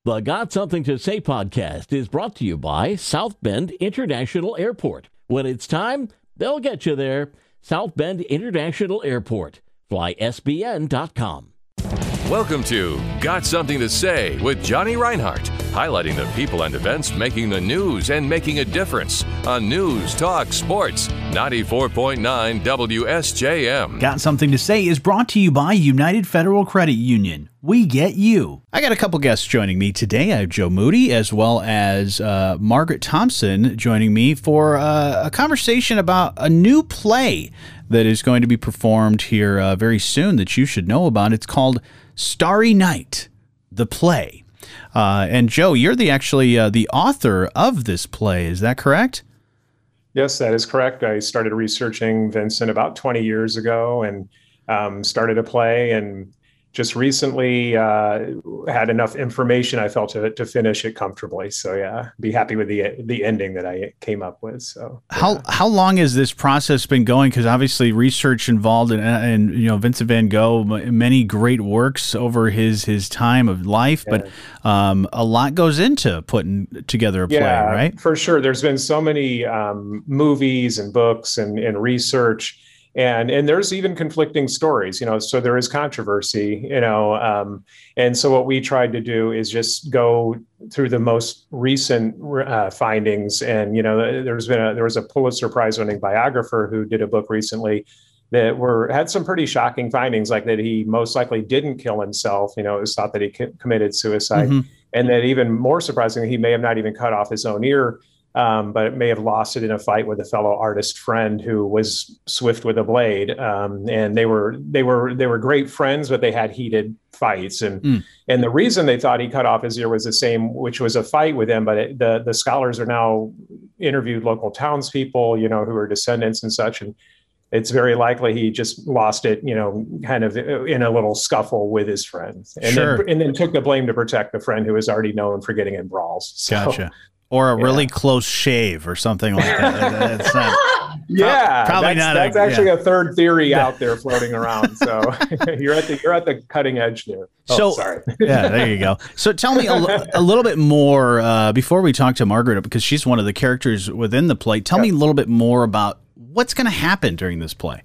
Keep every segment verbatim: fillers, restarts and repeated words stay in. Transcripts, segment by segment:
The Got Something to Say podcast is brought to you by South Bend International Airport. When it's time, they'll get you there. South Bend International Airport. Fly S B N dot com. Welcome to Got Something to Say with Johnny Reinhardt, highlighting the people and events making the news and making a difference on News Talk Sports ninety-four point nine W S J M. Got Something to Say is brought to you by United Federal Credit Union. We get you. I got a couple guests joining me today. I have Joe Moody as well as uh, Margaret Thompson joining me for uh, a conversation about a new play that is going to be performed here uh, very soon that you should know about. It's called Starry Night, the play. Uh, and Joe, you're the actually uh, the author of this play. Is that correct? Yes, that is correct. I started researching Vincent about twenty years ago and um, started a play, and just recently uh, had enough information I felt to to finish it comfortably. So yeah, be happy with the the ending that I came up with. So yeah. how how long has this process been going? Because obviously research involved in, and you know Vincent Van Gogh, many great works over his his time of life, yeah. but um, a lot goes into putting together a play, yeah, right? For sure. There's been so many um, movies and books and, and research. And and there's even conflicting stories, you know, so there is controversy, you know, um, and so what we tried to do is just go through the most recent uh, findings. And, you know, there's been a, there was a Pulitzer Prize winning biographer who did a book recently that were had some pretty shocking findings, like that he most likely didn't kill himself. You know, it was thought that he c- committed suicide, mm-hmm. and that even more surprisingly, he may have not even cut off his own ear. Um, but it may have lost it in a fight with a fellow artist friend who was swift with a blade. Um, and they were they were they were great friends, but they had heated fights. And mm. and the reason they thought he cut off his ear was the same, which was a fight with him. But it, the the scholars are now interviewed local townspeople, you know, who are descendants and such, and it's very likely he just lost it, you know, kind of in a little scuffle with his friends, and sure. then and then took the blame to protect the friend who was already known for getting in brawls. So, gotcha. Or a yeah. really close shave or something like that. That's not, yeah, probably that's, not. That's a, actually yeah. a third theory out there floating around. So you're at the you're at the cutting edge there. Oh, so sorry. yeah, there you go. So tell me a, a little bit more uh, before we talk to Margaret, because she's one of the characters within the play. Tell yeah. me a little bit more about what's going to happen during this play.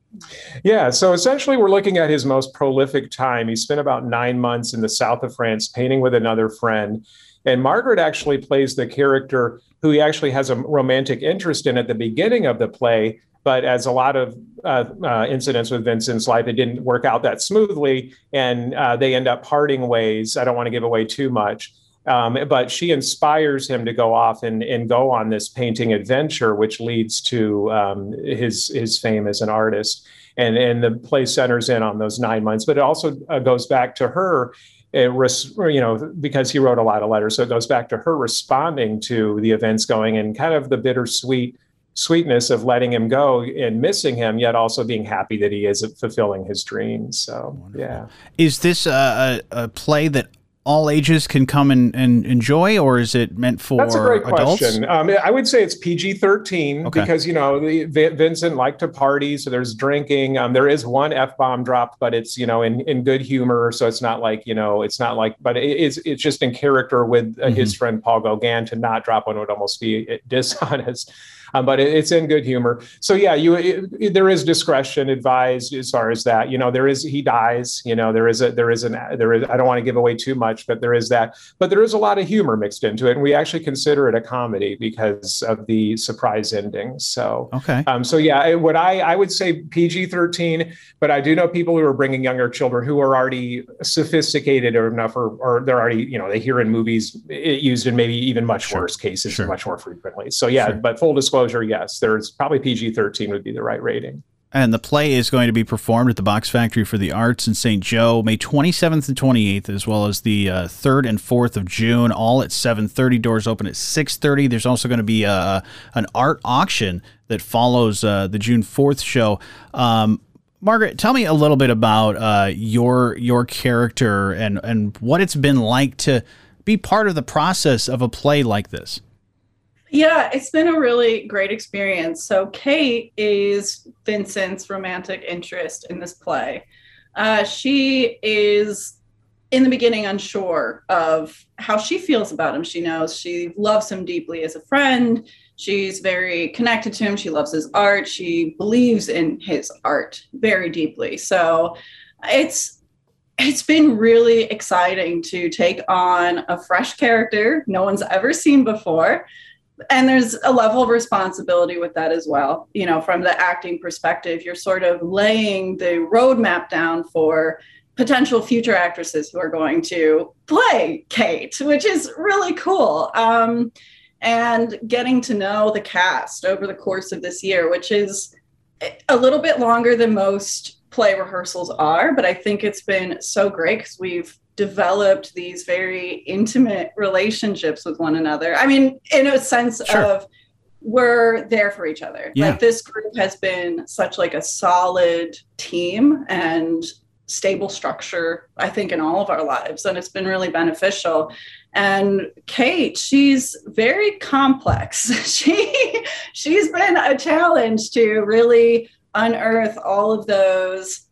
Yeah, so essentially we're looking at his most prolific time. He spent about nine months in the south of France painting with another friend. And Margaret actually plays the character who he actually has a romantic interest in at the beginning of the play. But as a lot of uh, uh, incidents with Vincent's life, it didn't work out that smoothly. And uh, they end up parting ways. I don't want to give away too much. Um, but she inspires him to go off and, and go on this painting adventure, which leads to um, his his fame as an artist. And, and the play centers in on those nine months. But it also uh, goes back to her. It res, you know, because he wrote a lot of letters. So it goes back to her responding to the events going, and kind of the bittersweet sweetness of letting him go and missing him, yet also being happy that he is fulfilling his dreams. So, wonderful. Yeah. Is this a, a play that all ages can come and, and enjoy, or is it meant for adults? That's a great question. Um, I would say it's P G thirteen okay. because, you know, the, Vincent liked to party, so there's drinking. Um, there is one F-bomb dropped, but it's, you know, in, in good humor. So it's not like, you know, it's not like, but it, it's it's just in character with uh, mm-hmm. his friend Paul Gauguin. To not drop one would almost be dishonest. Um, but it, it's in good humor. So yeah, you it, it, there is discretion advised as far as that. You know, there is he dies. You know, there is a there is an there is. I don't want to give away too much, but there is that. But there is a lot of humor mixed into it, and we actually consider it a comedy because of the surprise ending. So okay. Um, so yeah, what I I would say P G thirteen, but I do know people who are bringing younger children who are already sophisticated enough, or or they're already, you know, they hear in movies it used in maybe even much sure. worse cases sure. much more frequently. So yeah, sure. but full disclosure. Yes, there's probably P G thirteen would be the right rating. And the play is going to be performed at the Box Factory for the Arts in Saint Joe, May twenty-seventh and twenty-eighth, as well as the uh, third and fourth of June, all at seven thirty. Doors open at six thirty. There's also going to be a, an art auction that follows uh, the June fourth show. Um, Margaret, tell me a little bit about uh, your your character and, and what it's been like to be part of the process of a play like this. Yeah, it's been a really great experience. So Kate is Vincent's romantic interest in this play. Uh, she is in the beginning unsure of how she feels about him. She knows she loves him deeply as a friend. She's very connected to him. She loves his art. She believes in his art very deeply. So it's it's been really exciting to take on a fresh character no one's ever seen before. And there's a level of responsibility with that as well. You know, from the acting perspective, you're sort of laying the roadmap down for potential future actresses who are going to play Kate, which is really cool. Um, and getting to know the cast over the course of this year, which is a little bit longer than most play rehearsals are, but I think it's been so great because we've developed these very intimate relationships with one another. I mean, in a sense sure. of we're there for each other. Yeah. Like this group has been such like a solid team and stable structure, I think, in all of our lives. And it's been really beneficial. And Kate, she's very complex. She, she's been a challenge to really unearth all of those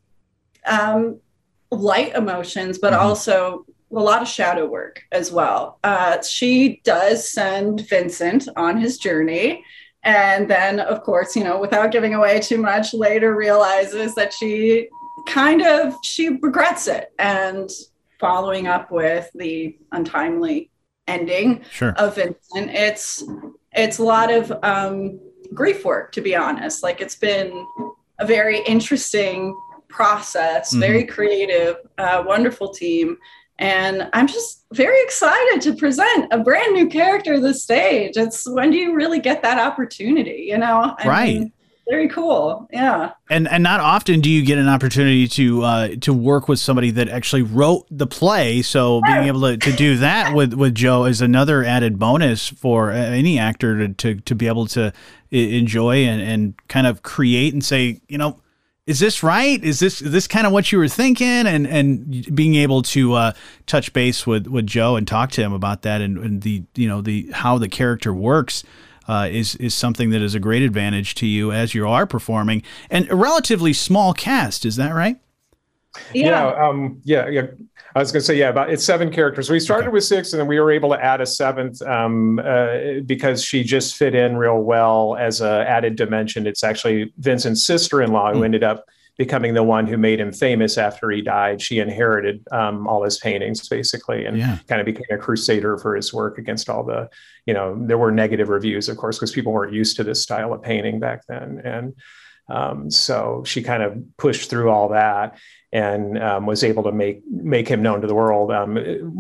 um, light emotions, but mm-hmm. also a lot of shadow work as well. Uh, she does send Vincent on his journey. And then, of course, you know, without giving away too much, later realizes that she kind of, she regrets it. And following up with the untimely ending sure. of Vincent, it's, it's a lot of um, grief work, to be honest. Like it's been a very interesting process, mm-hmm. very creative, uh, wonderful team. And I'm just very excited to present a brand new character to the stage. It's when do you really get that opportunity, you know? I right. mean, very cool. Yeah. And and not often do you get an opportunity to uh, to work with somebody that actually wrote the play. So being able to, to do that with, with Joe is another added bonus for any actor to, to, to be able to enjoy and, and kind of create and say, you know, is this right? Is this is this kind of what you were thinking? And and being able to uh, touch base with, with Joe and talk to him about that and, and the you know the how the character works uh, is is something that is a great advantage to you as you are performing. And a relatively small cast, is that right? Yeah, yeah, um, yeah, yeah. I was going to say, yeah, about it's seven characters. We started okay. with six, and then we were able to add a seventh um, uh, because she just fit in real well as a added dimension. It's actually Vincent's sister-in-law who mm. ended up becoming the one who made him famous after he died. She inherited um, all his paintings, basically, and yeah. kind of became a crusader for his work against all the, you know, there were negative reviews, of course, because people weren't used to this style of painting back then. And um, so she kind of pushed through all that and um, was able to make make him known to the world. Um,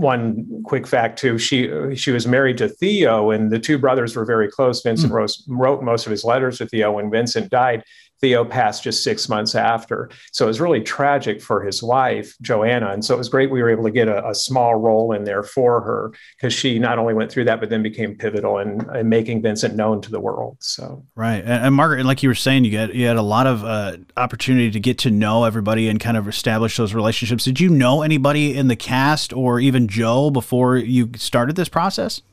one quick fact too: she she was married to Theo, and the two brothers were very close. Vincent mm. wrote, wrote most of his letters to Theo. When Vincent died, Theo passed just six months after. So it was really tragic for his wife, Joanna. And so it was great we were able to get a, a small role in there for her because she not only went through that, but then became pivotal in, in making Vincent known to the world. So right. And, and Margaret, like you were saying, you got you had a lot of uh, opportunity to get to know everybody and kind of establish those relationships. Did you know anybody in the cast or even Joe before you started this process?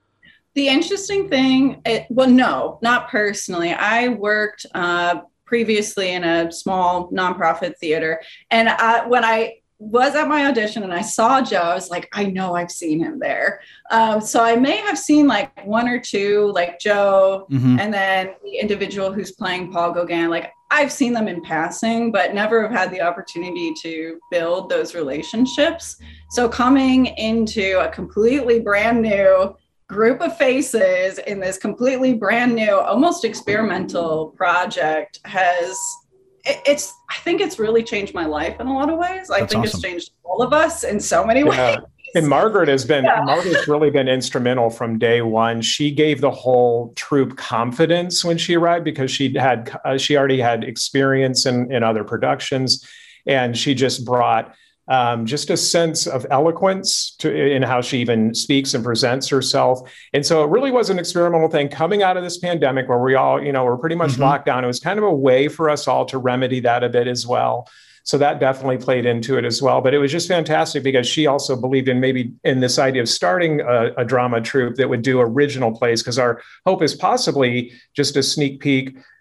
The interesting thing, it, well, no, not personally. I worked uh, previously in a small nonprofit theater. And I, when I was at my audition and I saw Joe, I was like, I know I've seen him there. Um, so I may have seen like one or two, like Joe, mm-hmm. and then the individual who's playing Paul Gauguin. Like I've seen them in passing, but never have had the opportunity to build those relationships. So coming into a completely brand new group of faces in this completely brand new, almost experimental project has, it, it's, I think it's really changed my life in a lot of ways. I That's think awesome. It's changed all of us in so many yeah. ways. And Margaret has been, yeah. Margaret's really been instrumental from day one. She gave the whole troupe confidence when she arrived because she had, uh, she already had experience in, in other productions. And she just brought Um, just a sense of eloquence to, in how she even speaks and presents herself. And so it really was an experimental thing coming out of this pandemic where we all, you know, were pretty much mm-hmm. locked down. It was kind of a way for us all to remedy that a bit as well. So that definitely played into it as well. But it was just fantastic because she also believed in maybe in this idea of starting a, a drama troupe that would do original plays, because our hope is possibly just a sneak peek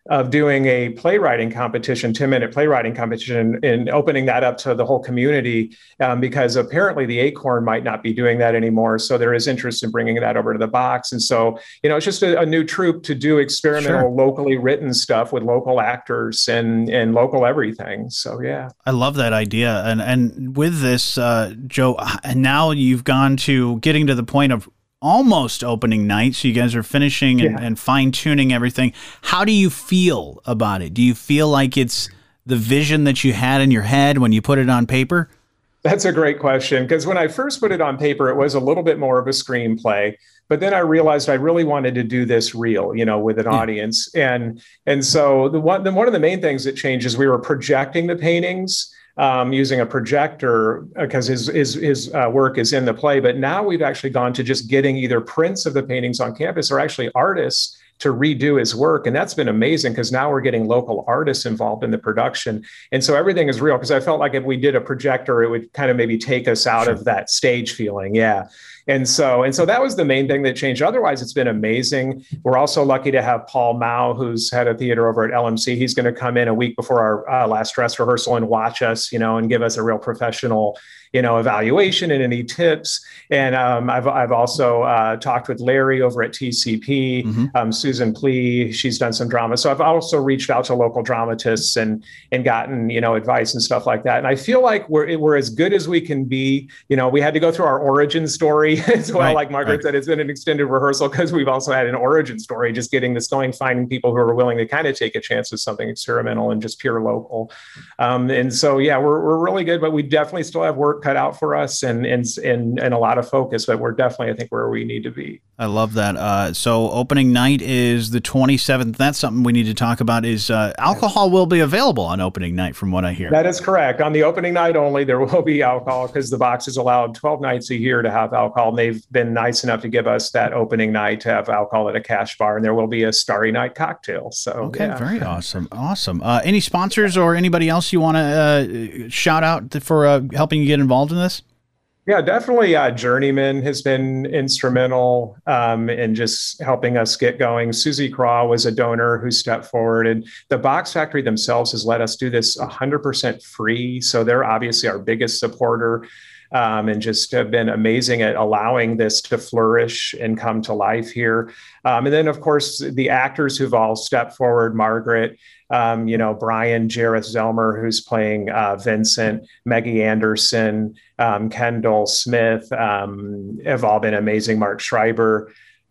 of doing a playwriting competition, ten minute playwriting competition, and opening that up to the whole community, um, because apparently the Acorn might not be doing that anymore. So there is interest in bringing that over to the Box. And so, you know, it's just a, a new troupe to do experimental, sure. locally written stuff with local actors and, and local everything. So, yeah. I love that idea. And, and with this, uh, Joe, now you've gone to getting to the point of almost opening night, so you guys are finishing and, yeah. and fine-tuning everything. How do you feel about it? Do you feel like it's the vision that you had in your head when you put it on paper? That's a great question, because when I first put it on paper, it was a little bit more of a screenplay. But then I realized I really wanted to do this real, you know, with an yeah. audience. And and so the one, the, one of the main things that changed is we were projecting the paintings Um, using a projector, because his his his uh, work is in the play. But now we've actually gone to just getting either prints of the paintings on campus or actually artists to redo his work. And that's been amazing, because now we're getting local artists involved in the production. And so everything is real, because I felt like if we did a projector, it would kind of maybe take us out sure. of that stage feeling. Yeah. And so, and so that was the main thing that changed. Otherwise, it's been amazing. We're also lucky to have Paul Mao, who's head of theater over at L M C. He's going to come in a week before our uh, last dress rehearsal and watch us, you know, and give us a real professional, you know, evaluation and any tips. And um, I've I've also uh, talked with Larry over at T C P, mm-hmm. um, Susan Plee. She's done some drama. So I've also reached out to local dramatists and and gotten, you know, advice and stuff like that. And I feel like we're we're as good as we can be. You know, we had to go through our origin story as well. Right, like Margaret right. said, it's been an extended rehearsal, because we've also had an origin story, just getting this going, finding people who are willing to kind of take a chance with something experimental and just pure local. Um, and so, yeah, we're we're really good, but we definitely still have work cut out for us, and and and and a lot of focus. But we're definitely, I think, where we need to be. I love that. Uh, so opening night is the twenty-seventh. That's something we need to talk about. Is uh, alcohol will be available on opening night, from what I hear. That is correct. On the opening night only, there will be alcohol, because the Box is allowed twelve nights a year to have alcohol. And they've been nice enough to give us that opening night to have alcohol at a cash bar, and there will be a Starry Night cocktail. So okay, yeah. very awesome, awesome. Uh, any sponsors or anybody else you want to uh, shout out for uh, helping you get involved in this? Yeah, definitely. Uh, Journeyman has been instrumental um, in just helping us get going. Susie Craw was a donor who stepped forward, and the Box Factory themselves has let us do this one hundred percent free. So they're obviously our biggest supporter, um, and just have been amazing at allowing this to flourish and come to life here. Um, and then, of course, the actors who've all stepped forward, Margaret, Um, you know, Brian Jareth Zelmer, who's playing uh, Vincent, Maggie Anderson, um, Kendall Smith, um, have all been amazing. Mark Schreiber.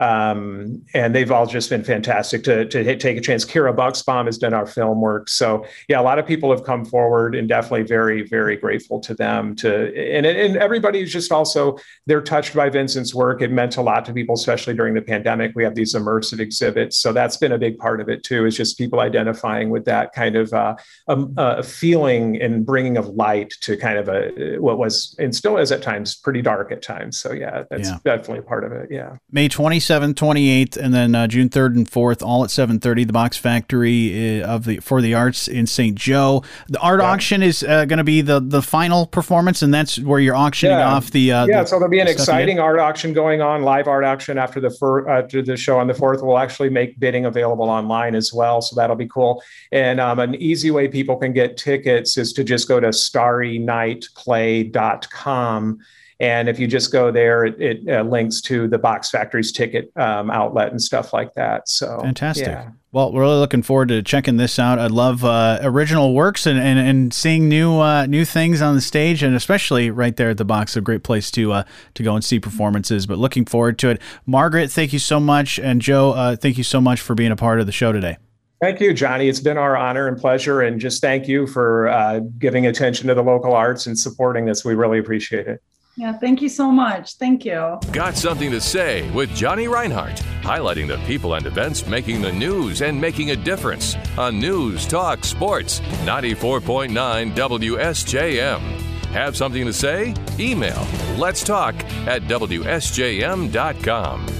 Um, and they've all just been fantastic to, to hit, take a chance. Kira Bucksbaum has done our film work. So yeah, a lot of people have come forward, and definitely very, very grateful to them to, and, and everybody's just also, they're touched by Vincent's work. It meant a lot to people, especially during the pandemic. We have these immersive exhibits. So that's been a big part of it too, is just people identifying with that kind of uh, um, uh, feeling and bringing of light to kind of a, what was, and still is at times, pretty dark at times. So yeah, that's yeah. definitely part of it. Yeah. May twenty-seventh, twenty-eighth, and then uh, June third and fourth, all at seven thirty, the Box Factory uh, of the for the Arts in Saint Joe. The art yeah. auction is uh, going to be the the final performance, and that's where you're auctioning yeah. off the uh, yeah. The, so there'll be an exciting art auction going on, live art auction after the fir- after the show on the fourth. We'll actually make bidding available online as well, so that'll be cool. And um, an easy way people can get tickets is to just go to starry night play dot com. And if you just go there, it, it uh, links to the Box Factory's ticket um, outlet and stuff like that. So fantastic. Yeah. Well, we're really looking forward to checking this out. I love uh, original works and, and, and seeing new uh, new things on the stage, and especially right there at the Box, a great place to uh, to go and see performances. But looking forward to it. Margaret, thank you so much, and Joe, uh, thank you so much for being a part of the show today. Thank you, Johnny. It's been our honor and pleasure, and just thank you for uh, giving attention to the local arts and supporting this. We really appreciate it. Yeah, thank you so much. Thank you. Got Something to Say with Johnny Reinhardt, highlighting the people and events making the news and making a difference on News Talk Sports ninety-four point nine W S J M. Have something to say? Email letstalk at W S J M dot com.